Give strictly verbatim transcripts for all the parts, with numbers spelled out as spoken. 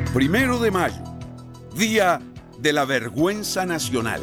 Primero de mayo, Día de la Vergüenza Nacional.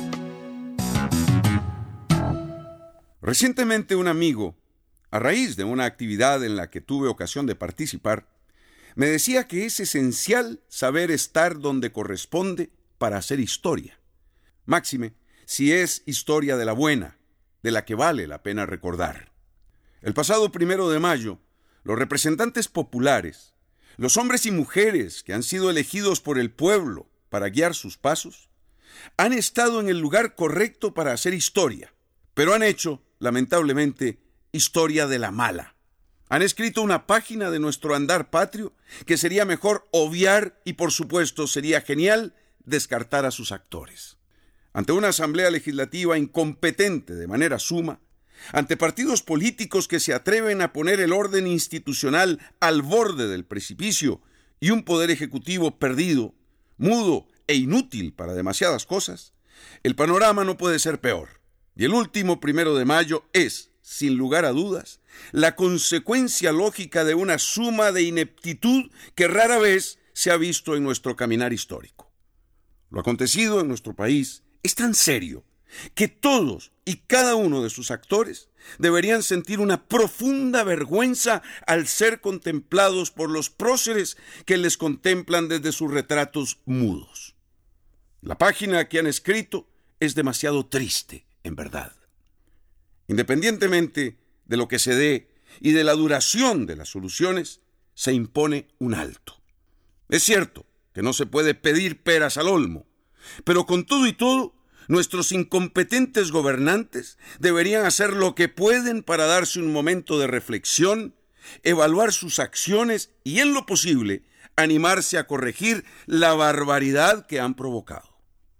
Recientemente un amigo, a raíz de una actividad en la que tuve ocasión de participar, me decía que es esencial saber estar donde corresponde para hacer historia. Máxime, si es historia de la buena, de la que vale la pena recordar. El pasado primero de mayo, los representantes populares, los hombres y mujeres que han sido elegidos por el pueblo para guiar sus pasos, han estado en el lugar correcto para hacer historia, pero han hecho, lamentablemente, historia de la mala. Han escrito una página de nuestro andar patrio que sería mejor obviar y, por supuesto, sería genial descartar a sus actores. Ante una asamblea legislativa incompetente de manera suma, ante partidos políticos que se atreven a poner el orden institucional al borde del precipicio y un poder ejecutivo perdido, mudo e inútil para demasiadas cosas, el panorama no puede ser peor. Y el último primero de mayo es, sin lugar a dudas, la consecuencia lógica de una suma de ineptitud que rara vez se ha visto en nuestro caminar histórico. Lo acontecido en nuestro país es tan serio que todos y cada uno de sus actores deberían sentir una profunda vergüenza al ser contemplados por los próceres que les contemplan desde sus retratos mudos. La página que han escrito es demasiado triste, en verdad. Independientemente de lo que se dé y de la duración de las soluciones, se impone un alto. Es cierto que no se puede pedir peras al olmo, pero con todo y todo, nuestros incompetentes gobernantes deberían hacer lo que pueden para darse un momento de reflexión, evaluar sus acciones y, en lo posible, animarse a corregir la barbaridad que han provocado.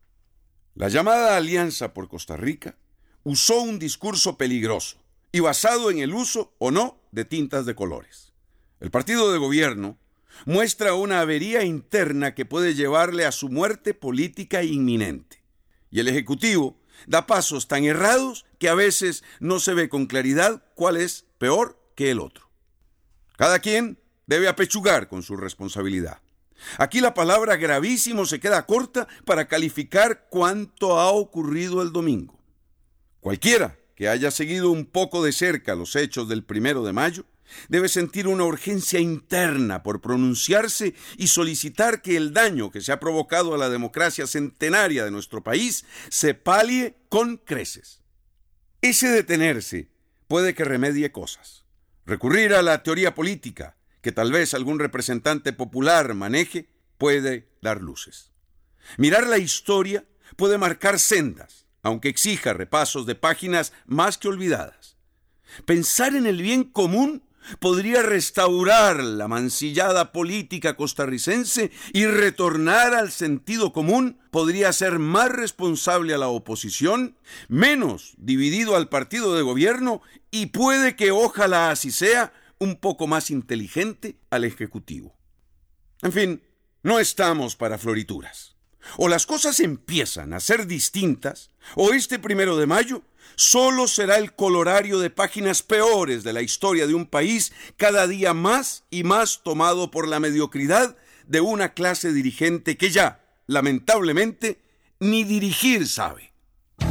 La llamada Alianza por Costa Rica usó un discurso peligroso y basado en el uso o no de tintas de colores. El partido de gobierno muestra una avería interna que puede llevarle a su muerte política inminente. Y el Ejecutivo da pasos tan errados que a veces no se ve con claridad cuál es peor que el otro. Cada quien debe apechugar con su responsabilidad. Aquí la palabra gravísimo se queda corta para calificar cuánto ha ocurrido el domingo. Cualquiera que haya seguido un poco de cerca los hechos del primero de mayo debe sentir una urgencia interna por pronunciarse y solicitar que el daño que se ha provocado a la democracia centenaria de nuestro país se palie con creces. Ese detenerse puede que remedie cosas. Recurrir a la teoría política, que tal vez algún representante popular maneje, puede dar luces. Mirar la historia puede marcar sendas, aunque exija repasos de páginas más que olvidadas. Pensar en el bien común podría restaurar la mancillada política costarricense y retornar al sentido común, podría ser más responsable a la oposición, menos dividido al partido de gobierno y puede que, ojalá así sea, un poco más inteligente al Ejecutivo. En fin, no estamos para florituras. O las cosas empiezan a ser distintas, o este primero de mayo solo será el colorario de páginas peores de la historia de un país cada día más y más tomado por la mediocridad de una clase dirigente que ya, lamentablemente, ni dirigir sabe.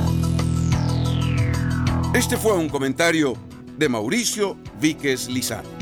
Este fue un comentario de Mauricio Víquez Lizano.